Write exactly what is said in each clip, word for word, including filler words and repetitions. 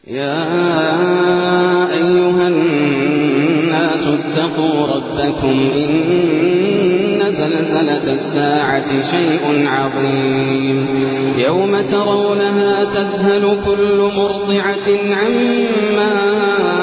يا أيها الناس اتقوا ربكم إن زلزلة الساعة شيء عظيم يوم ترونها تذهل كل مرضعة عما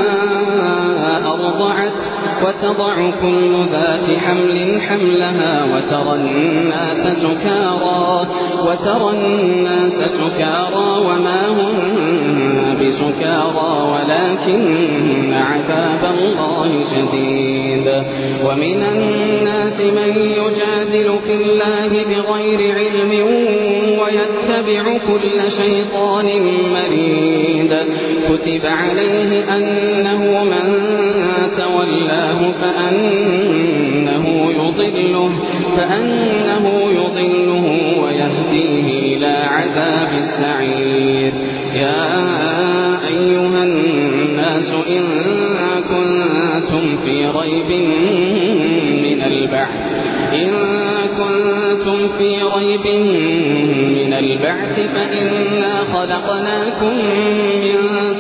أرضعت وتضع كل ذات حمل حملها وترى الناس سكارى وترى الناس سكارى وما هم بسكارى ولكن عذاب الله شديد. ومن الناس من يجادل في الله بغير علم ويتبع كل شيطان مريد. كتب عليه أنه من تولاه فأنه يضله فأنه يضله ويهديه إلى عذاب السعير. يا أيها الناس إن كنتم في ريب من البعث إن كنتم في ريب من البعث فإنا خلقناكم من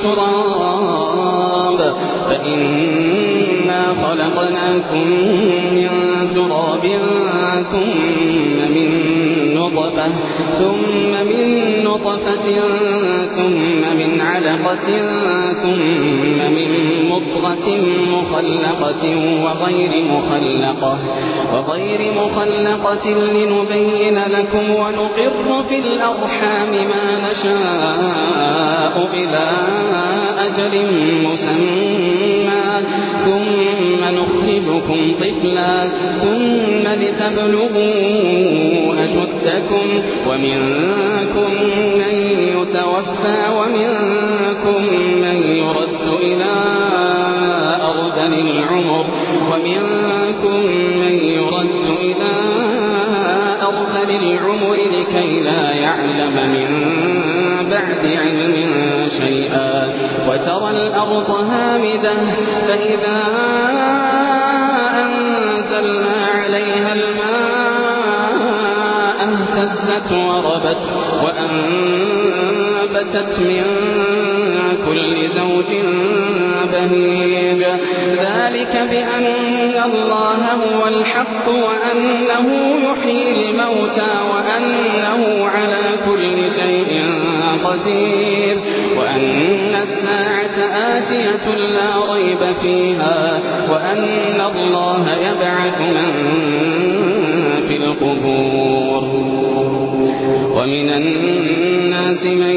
تراب فإنا خلقناكم من تراب ثم من نطفة ثم من نطفة ثم من علقة ثم من مضغة مخلقة وغير مخلقة وغير مخلقة لنبين لكم ونقر في الأرحام ما نشاء إلى أجل مسمى ثم نخرجكم طفلا ثم لتبلغوا أشدكم ومنكم من يتوفى ومنكم من يرد إلى أرذل العمر ومنكم من يرد إلى أرذل العمر لكي لا يعلم من بعد علم شيئا. وترى الأرض هامدة فإذا أنزلنا عليها الماء اهتزت وربت وأنبتت من كل زوج بهيج. ذلك بأن الله هو الحق وأنه يحيي الموتى وأنه على كل شيء قدير وأن الساعة آتية لا ريب فيها وأن الله يبعث من في القبور. ومن الناس من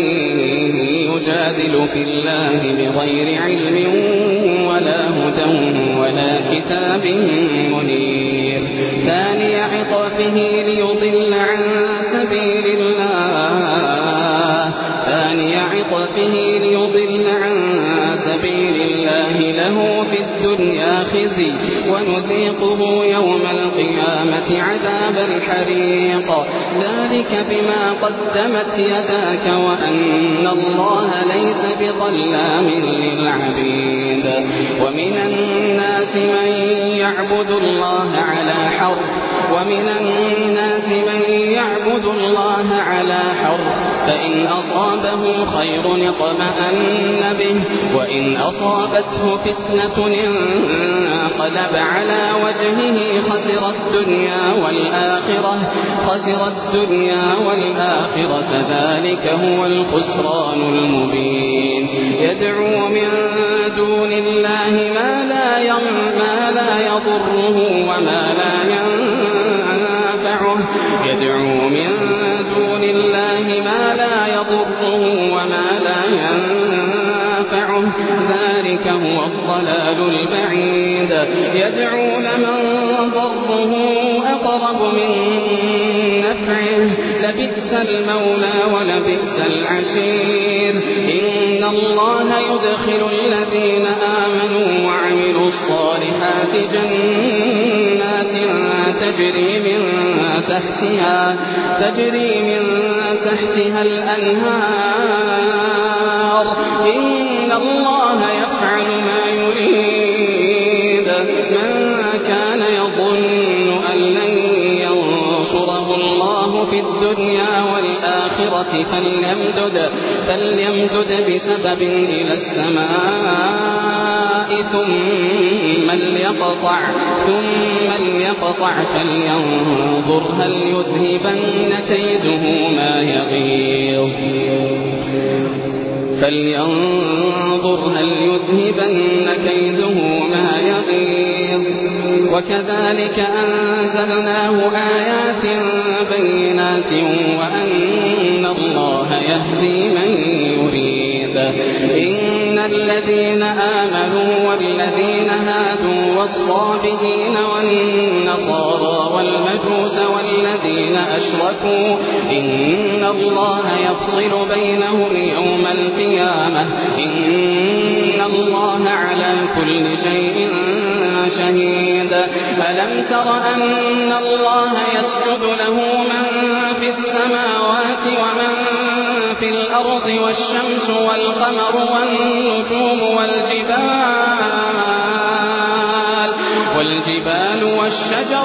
يجادل في الله بغير علم ولا هدى ولا كتاب منير. ثاني عطفه ليضل عن سبيل الله ثاني عطفه ليضل عن سبيل الله له في الدنيا خزي ونذيقه يوم القيامة عذاب الحريق. ذلك بما قدمت يداك وأن الله ليس بظلام للعبيد. ومن الناس من يعبد الله على حرف ومن الناس من يعبد الله على حرف فإن أصابه خير اطمأن به وإن أصابته فتنة انقلب على وجهه خسر الدنيا والآخرة خسر الدنيا والآخرة ذلك هو الخسران المبين. يدعو من دون الله ما لا ما لا يضره وما لا ينفعه يدعو من دون الله ما لا يضره وما لا ينفعه ذلك هو الضلال البعيد. يدعو لمن ضره أقرب من نفعه لبئس المولى ولبئس العشير. إن الله يدخل الذين آمنوا وعملوا الصالحات جنات تجري من تحتها تجري من تحتها الأنهار. إن الله يفعل ما يريد. من كان يظن أن لن ينصره الله في الدنيا والآخرة الآخرة فليمدد, فليمدد بسبب إلى السماء ثم ليقطع, ثم ليقطع فلينظر هل يذهبن كيده ما يغيظ, فلينظر هل يذهبن كيده ما يغيظ. وكذلك أنزلناه آيات بينات وأن الله يهدي من يريد. إن الذين آمنوا والذين هادوا والصابئين والنصارى والمجوس والذين أشركوا إن الله يفصل بينهم يوم القيامة إن الله على كل شيء شهيد. ألم تر أن الله يسجد له من في السماوات ومن في الأرض والشمس والقمر والنجوم والجبال, والجبال والشجر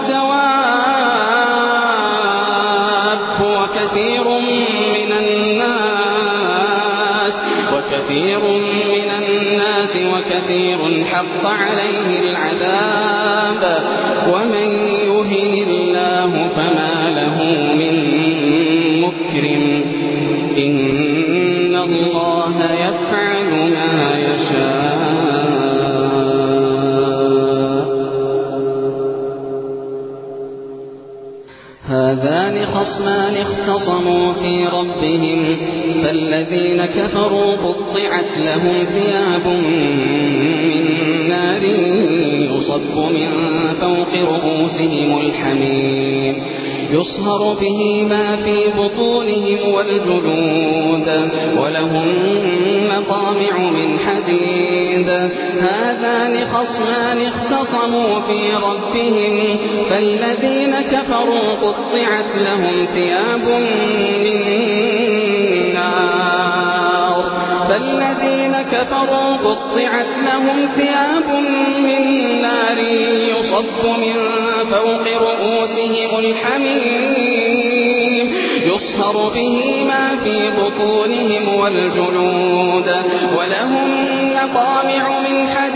والدواب وكثير من الناس وكثير من الناس وكثير حق عليه العذاب ومن يهن الله فما له من مكرم إن الله يفعل ما يشاء. هذان خصمان اختصموا في ربهم فالذين كفروا قطعت لهم ثياب من نار يصب من فوق رؤوسهم الحميم يصهر به ما في بطونهم والجلود ولهم مقامع من حديد. هذان خصمان اختصموا في ربهم فالذين كفروا قطعت لهم ثياب من نار فالذين كفروا قطعت لهم ثياب من نار يصب من فوق رؤوسهم الحميم يصهر به ما في بطونهم والجلود ولهم مقامع من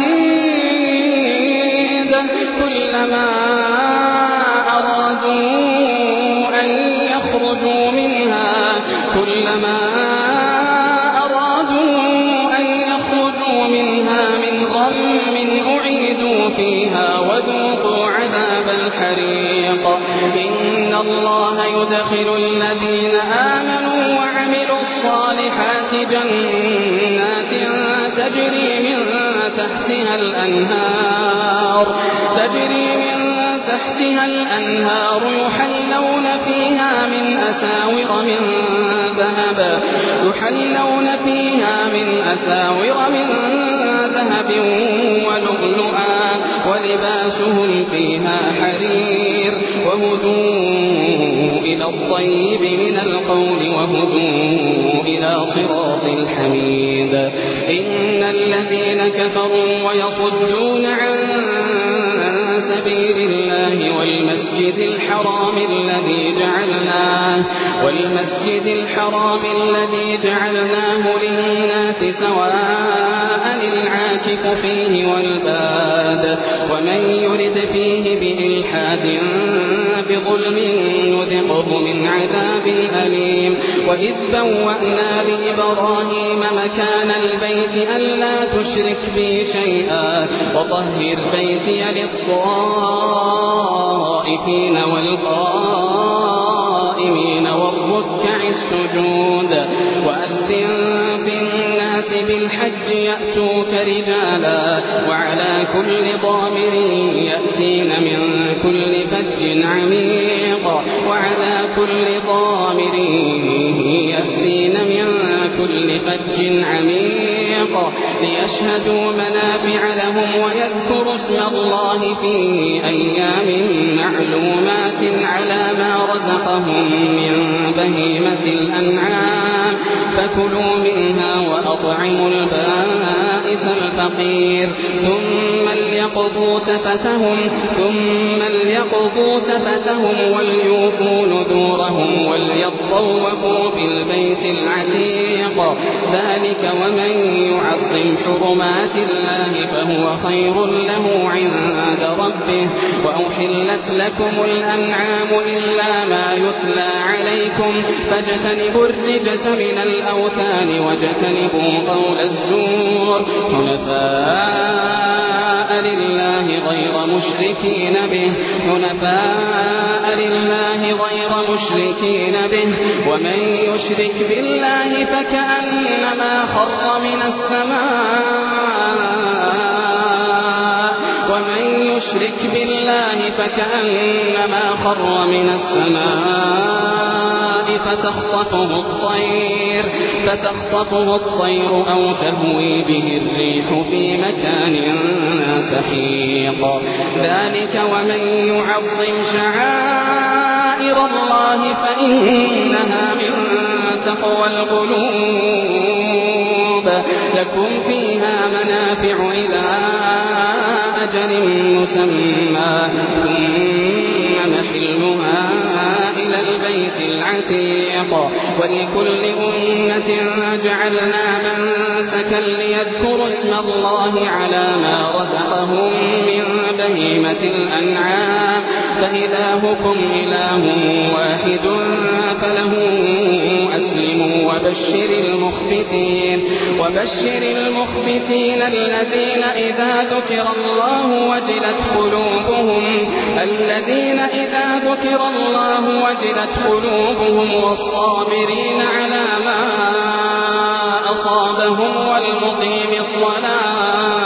حديد كلما أرادوا أن يخرجوا منها كلما أرادوا أن يخرجوا منها من غم أعيدوا فيها وذوقوا عذاب الحريق. إن الله يدخل الذين آمنوا وعملوا الصالحات جنات تجري من تحتها الأنهار تجري من تحتها الأنهار يحلون فيها من أساور من ذهب يحلون فيها من أساور من ذهب ولؤلؤا ولباسهم فيها حرير وهدوا إلى الطيب من القول وهدوا إلى صراط الحميد. إن الذين كفروا ويصدون عن سبيل الله والمسجد الحرام الذي جعلناه والمسجد الحرام الذي جعلناه للناس سواء العاكف فيه والباد ومن يرد فيه بإلحاد بظلم نذقه من عذاب أليم. وإذ بوأنا لإبراهيم مكان البيت ألا تشرك بي شيئا وطهر بيتي للطائفين والقائمين والركع السجود وأذن في الناس بالحج يأتوك رجالا وعلى كل ضامر يأتين من كل فج عميق وعلى كل ضامر يأتين من كل فج عميق ليشهدوا منافع لهم ويذكروا اسم الله في أيام معلومات على ما رزقهم من بهيمة الأنعام فكلوا منها وأطعموا البائس الفقير ثم ليقضوا تفتهم ثم ليقضوا تفتهم وليوفوا نذورهم وليطلبوا يطوفوا في البيت العتيق ذلك ومن يعظم حرمات الله فهو خير له عند ربه وأحلت لكم الأنعام إلا ما يتلى عليكم فاجتنبوا الرجس من الأوثان واجتنبوا قول الزور حنفاء لله غير مشركين به حنفاء لله غير مشركين به ومن يشرك بالله فكأنما خر من السماء ومن يشرك بالله فكأنما خر من السماء فتخطفه الطير فتخطفه الطير أو تهوي به الريح في مكان سحيق ذلك ومن يعظم شعائر الله فإنها من تقوى القلوب لكم فيها منافع إلى أجل مسمى ثم محلها إلى البيت العتيق ولكل أمة جعلنا منسكا ليذكروا اسم الله على ما رزقهم من بهيمة الأنعام فإلهكم إله واحد فله أسلموا وبشر المخبتين وبشر المخبتين الذين إذا ذكر الله وجلت قلوبهم الذين إذا ذكر الله وجلت قلوبهم والصابرين على ما أصابهم والمقيم الصلاة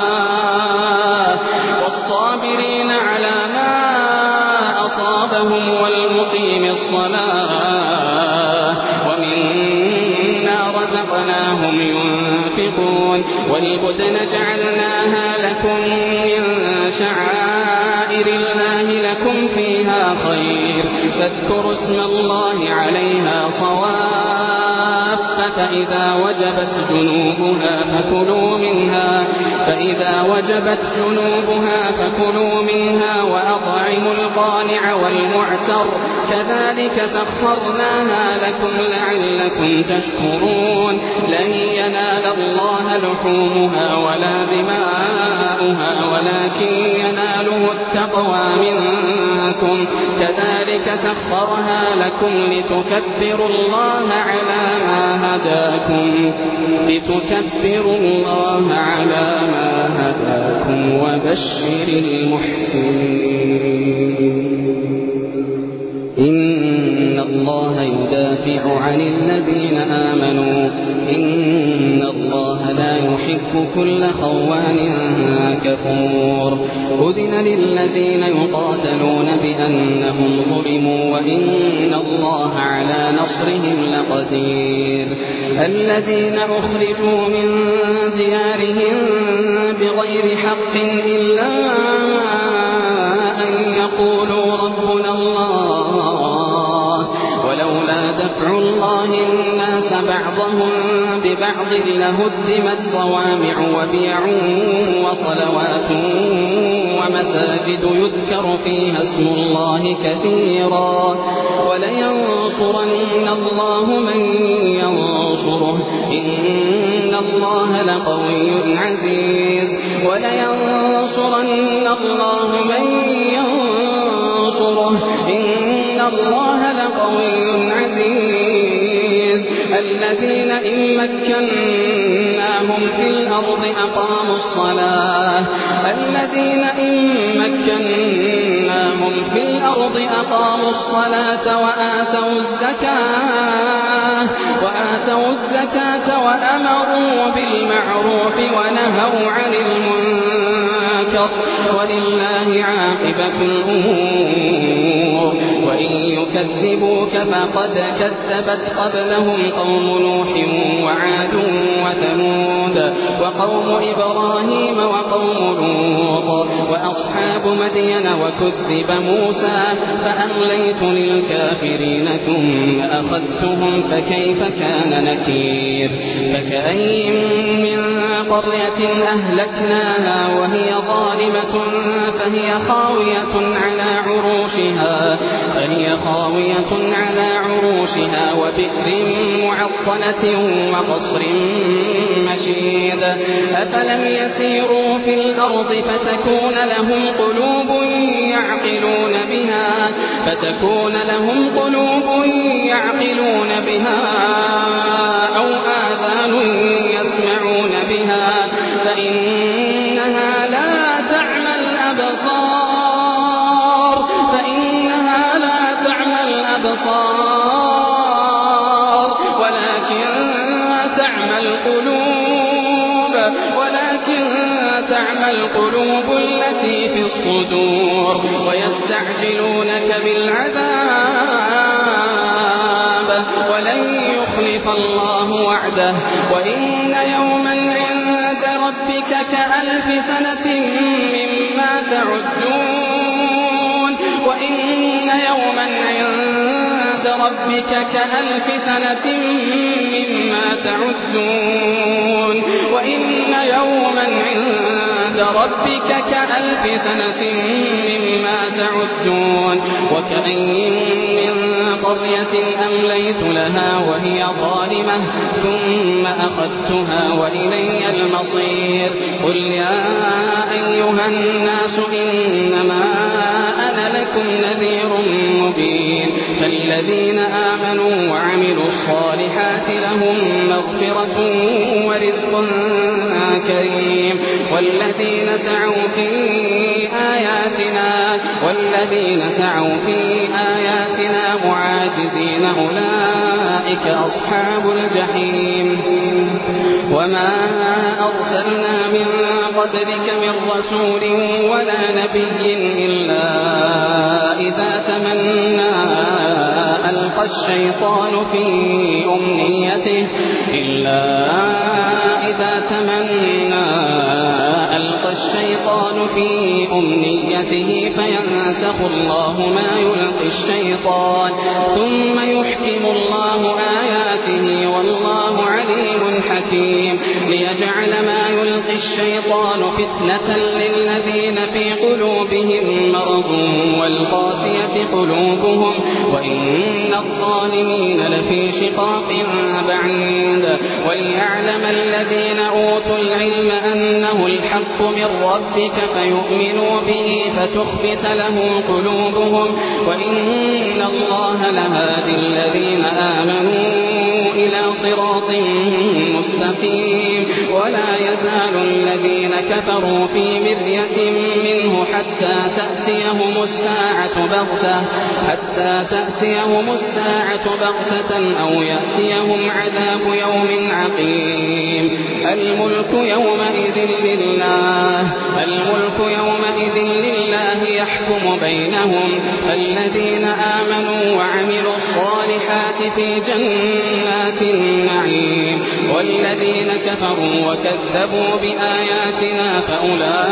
والصابرين على ما أصابهم والمقيم الصلاة ومما رزقناهم ينفقون والبدن جعلناها لكم من شعائر الله لكم فيها خير فاذكروا اسم الله عليها صواف فإذا وجبت جنوبها فكلوا منها فإذا وجبت جنوبها فكلوا منها وأطعموا القانع والمعتر كذلك سخرناها لكم لعلكم تشكرون لن ينال الله لحومها ولا دماؤها ولكن يناله التقوى منكم كذلك سخرها لكم لتكبروا الله على ما هداكم لتكبروا الله على ما هداكم وبشر المحسنين إن الله يدافع عن الذين آمنوا إن الله لا يحب كل خوان كفور أذن للذين يقاتلون بأنهم ظلموا وإن الله على نصرهم لقدير الذين أخرجوا من ديارهم بغير حق إلا أن يقولوا ربنا الله ولولا دفع الله الناس بعضهم ببعض لهدمت صوامع وبيع وصلوات ومساجد يذكر فيها اسم الله كثيرا ولينصرن الله من ينصره إن الله لقوي عزيز ولينصرن الله من ينصره إن الله لقوي عزيز الذين إن مكناهم في الأرض أقاموا الصلاة الذين إن مكناهم في الأرض أقاموا الصلاة وآتوا الزكاة وآتوا الزكاة وأمروا بالمعروف ونهوا عن المنكر ولله عاقبة الأمور وإن يكذبوك فقد كذبت قبلهم قوم نوح وعاد وثمود وقوم إبراهيم وقوم لوط وأصحاب مدين وكذب موسى فأمليت للكافرين ثم أخذتهم فكيف كان نكير فكأين من قرية أهلكناها وهي ظالمة فهي خاوية على عروشها فهي خاوية على عروشها وبئر معطلة وقصر مشيد أفلم يسيروا في الأرض فتكون لهم قلوب يعقلون بها فتكون لهم قلوب يعقلون بها أو آذان يسمعون بها فإنها لا تعمى الأبصار فإنها لا تعمى الأبصار ولكن تعمى القلوب ولكن تعمى القلوب التي في الصدور ويستعجلونك بالعذاب ولن يخلف الله وعده وإن يوما عند ربك كألف سنة مما تعدون وإن يوما عند ربك كألف سنة مما تعدون وإن يوما عند ربك كألف سنة مما تعدون وكأين من قرية أمليت لها وهي ظالمة ثم أخذتها وإلي المصير قل يا أيها الناس إنما أنا لكم نذير مبين فالذين آمنوا وعملوا الصالحات لهم مغفرة ورزق كريم والذين سعوا في آياتنا والذين سعوا في آياتنا معاجزين أولئك أصحاب الجحيم وما أرسلنا من قبلك من رسول ولا نبي إلا إذا تمنى ألقى الشيطان في أمنيته إلا إذا تمنى ألقى الشيطان في أمنيته فينسخ الله ما يلقي الشيطان ثم يحكم الله آياته والله عليم حكيم ليجعل ما يلقي الشيطان فتنة للذين في قلوبهم مرض والقاسية قلوبهم وإن الظالمين لفي شقاق بعيد وليعلم الذين أوتوا العلم أنه الحق من ربك فيؤمنوا به فتخبت له قلوبهم وإن الله لهادي الذين آمنوا إلى صراط مستقيم ولا يزال الذين كفروا في مرية منه حتى تأتيهم الساعة بغتة حتى تأتيهم الساعة بغتة أو يأتيهم عذاب يوم عقيم الملك يومئذ لله الملك يومئذ لله يحكم بينهم فالذين آمنوا وعملوا الصالحات في جنات النعيم والذين كفروا وكذبوا بآياتنا فأولئك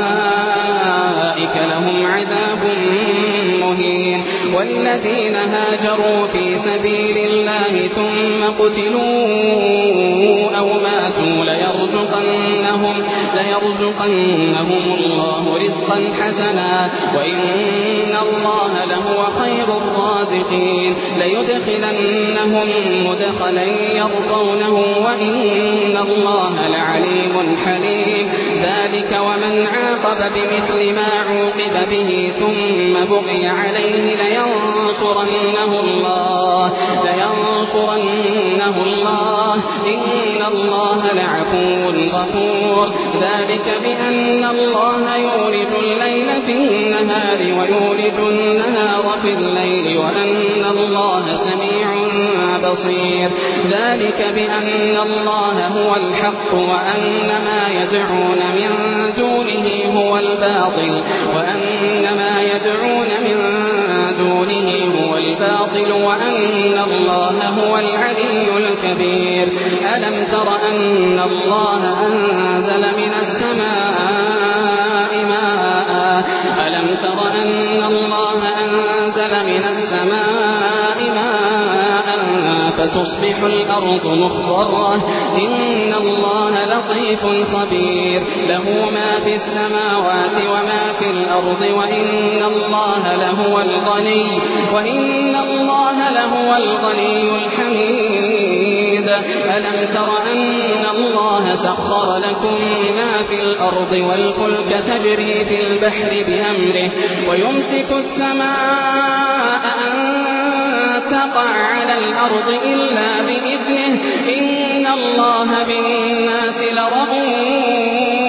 لهم عذاب مهين والذين هاجروا في سبيل الله ثم قتلوا أو ماتوا ليرزقنهم, ليرزقنهم الله رزقا حسنا وإن الله لهو خير الرازقين ليدخلنهم مدخلا يرضونه وإن الله لعليم حليم ذلك ومن عاقب بمثل ما عوقب به ثم بغي عليه لينصرنه الله لينصرنه الله إن الله لعفو غفور ذلك بأن الله يولد الليل في النهار ويولد النهار في الليل وأن الله سميع بصير ذلك بأن الله هو الحق وأن ما يدعون من دونه هو الباطل وأن ما يدعون من دونه هو الباطل وأن الله هو العلي الكبير ألم تر أن الله أنزل من السماء ماء ألم تر أن الله أنزل من السماء ماء فتصبح الأرض مخضرة إن الله لطيف خبير له ما في السماوات وما في الأرض وإن الله لهو الغني وإن الله لهو الغني الحميد ألم تر أن الله سخر لكم ما في الأرض والفلك تجري في البحر بأمره ويمسك السماء أن تقع على الأرض إلا بإذنه إن الله بالناس لرؤوف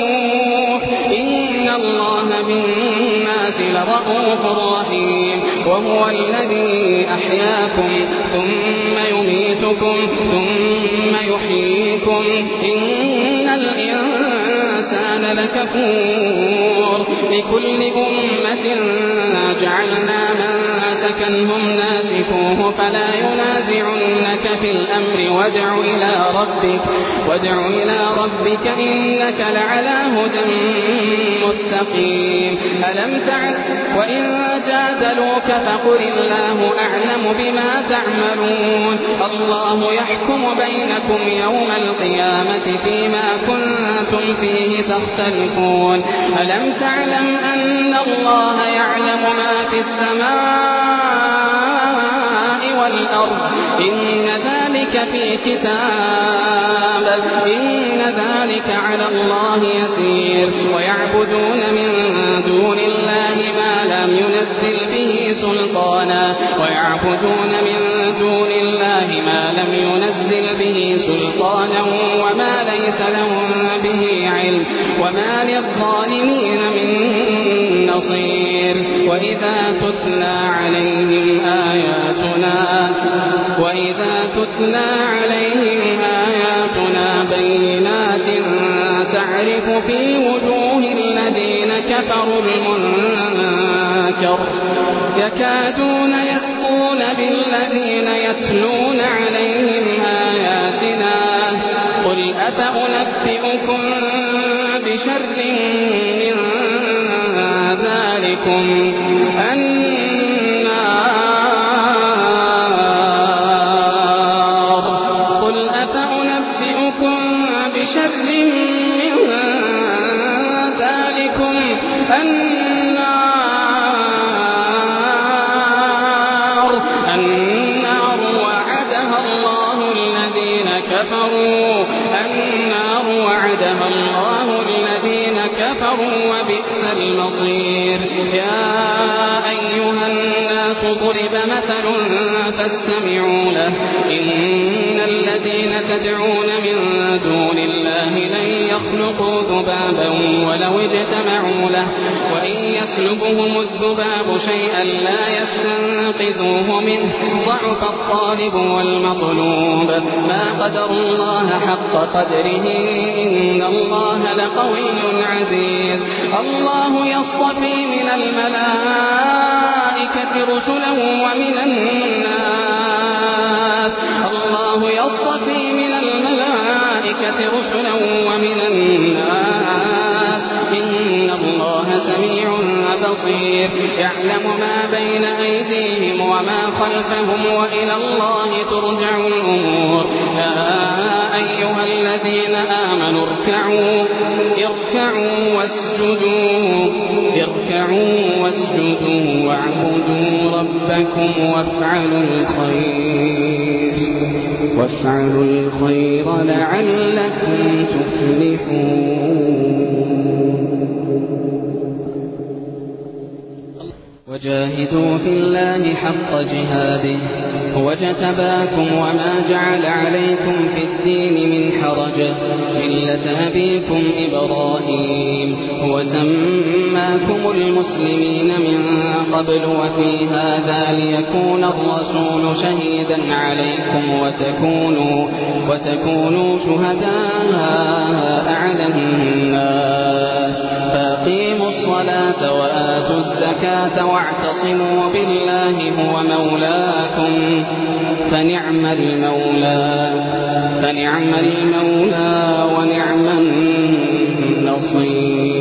إن الله بالناس لرؤوف رحيم وهو الذي أحياكم ثم يميتكم ثم يحييكم إن الإنسان لكفور لكل أمة جعلنا منسكا هم ناسكوه فلا ينازعنك في الأمر وادع إلى ربك وادع إلى ربك إنك لعلى هدى مستقيم ألم تعلم وإن جادلوك فقل الله أعلم بما تعملون الله يحكم بينكم يوم القيامة فيما كنتم فيه تختلفون ألم تعلم أن الله يعلم ما في السماء والأرض إن ذلك في كتاب إن ذلك على الله يسير ويعبدون من دون الله ما لم ينزل به سلطانا ويعبدون من دون الله ما لم ينزل به سلطانا وما ليس لهم به علم وما للظالمين من نصير وإذا تتلى عليهم آياتنا وإذا تتلى عليهم آياتنا بينات تعرف في وجوه الذين كفروا المنكر يكادون يسقون بالذين يتلون عليهم آياتنا قل أفأنبئكم بشر من ذلكم وبئس المصير يا أيها الناس ضرب مثل فاستمعوا له إن الذين تدعون من دون الله لن يخلقوا ذبابا ولو اجتمعوا له وإن يسلبهم الذباب شيئا لا يستنقذوه منه ضعف الطالب والمطلوب ما قدر الله حق قدره إن الله لقوي عزيز الله يصطفي من الملائكة رسلا ومن الناس الله يصطفي من الملائكة رسلا ومن الناس إن الله سميع بصير يعلم ما بين أيديهم وما خلفهم وإلى الله ترجع الأمور يا أيها الذين آمنوا اركعوا اركعوا واسجدوا اركعوا واسجدوا واعبدوا ربكم وافعلوا الخير وافعلوا الخير لعلكم تفلحون وجاهدوا في الله حق جهاده هو اجتباكم وما جعل عليكم في الدين من حرج ملة أبيكم إبراهيم هو سماكم المسلمين من قبل وفي هذا ليكون الرسول شهيدا عليكم وتكونوا, وتكونوا شهداء على الناس فأقيموا الصلاة وآتوا الزكاة واعتصموا بالله هو مولاكم فنعم المولى فنعم المولى ونعم النصير